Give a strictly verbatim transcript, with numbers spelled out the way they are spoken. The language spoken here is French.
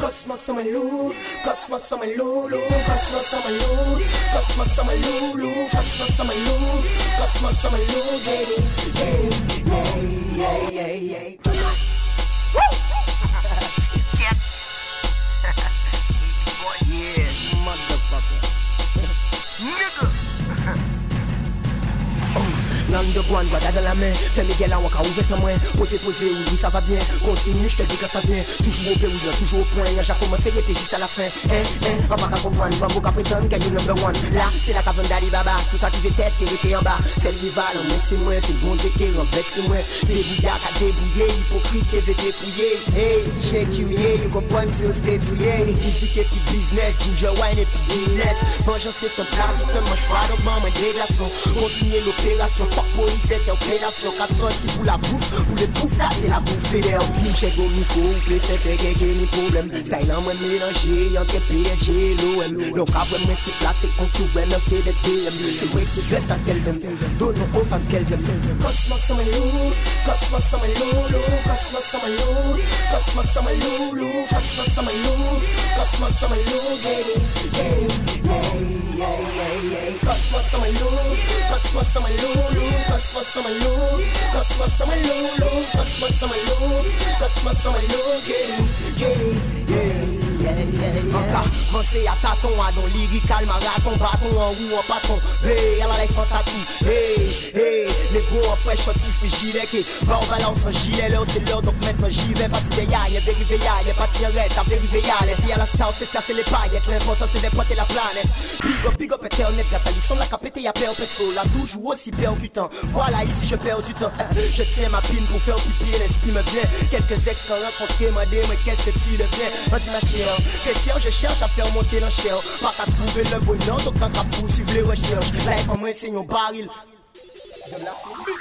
Cosmos on my loo, Cosmos on my lulu, Cosmos on my loo, Cosmos on my lulu, Cosmos on my loo, Cosmos on my loo, yeah, yeah, yeah, yeah, yeah. Check. Boy, yeah, motherfucker. Nigga. L'underground, guada dans la main, fais Miguel à Waka, ouvre ta main, posez, posez, oui, ça va bien, continue, je te dis que ça vient, toujours au péril, toujours au point, j'ai commencé, il était juste à la fin, hein, hein, on va pas comprendre, bambou qu'à prétendre, gagner number one, là, c'est la caverne d'Ali Baba, tout ça qui veut tester, il était en bas, c'est le rival, mais c'est moi, c'est le bon Dieu qui renverse, c'est moi, débrouillard, à débrouiller, hypocrite, qui veut dépouiller, hey, shake you, yeah, you comprends, c'est un state, yeah, musique et puis business, ginger wine et puis business, vengeance c'est un plat, seulement je parle, maman, des glaçons, continuer l'opération, fuck police, c'est opération, qu'a sorti pour la bouffe, pour les bouffes, là c'est la bouffe fédère, puis check au micro, play, c'est fait que j'ai ni problème, style en moi mélangé, entre P S G, l'O M, donc après moi c'est placé, on s'ouvre, Mercedes, B M, c'est vrai que reste à qu'elle aime, donnons aux femmes ce qu'elles aiment, Cosmos on my loo, Cosmos on my lulu, Cosmos on my loo, Cosmos on my lulu, Cosmos on my loo, Cosmos on my loo, yeah, yeah, yeah, yeah, yeah, Cosmos on my loo, Cosmos on my lulu, Cosmos on my loo, Cosmos on my lulu, Cosmos on my loo, Cosmos on my loo, yeah, yeah, yeah. Encore avancé à tâton, à don lyrical, marathon, bâton en roue, en bâton, hey, elle a l'air fantatou, hey, hey, les gros en fraîche, sorti gilet, qui va en balance en gilet, là c'est l'heure, donc maintenant j'y vais, parti des yaïs, y'a dérivé yaïs, y'a parti en raid, t'as dérivé yaïs, les filles à la star, c'est se casser les paillettes, l'important c'est d'importer la planète, big up, big up, internet, grâce à l'isson, la capété, y'a peur, pétrole, là toujours aussi percutant, voilà ici je perds du temps, je tiens ma pine pour faire pipi, l'esprit me vient, quelques ex quand rencontré, m'a dit, mais qu'est-ce que tu deviens, vas-y ma chère, t'es cher, je cherche à faire monter l'enchère, pas qu'à trouver le bonheur, donc tant qu'à poursuivre les recherches, life en moi c'est un baril.